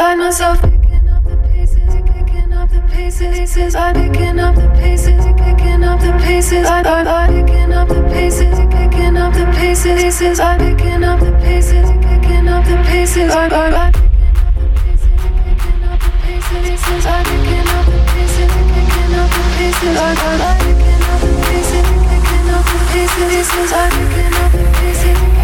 find myself picking up the pieces, picking up the pieces. I'm picking up the pieces, picking up the pieces. I'm picking up the pieces, picking up the pieces. I'm picking up the pieces, picking up the pieces. I'm picking up the pieces, picking up the pieces. I'm picking up the pieces, picking up the pieces. I'm picking up the pieces, picking up the pieces. I'm picking up the pieces.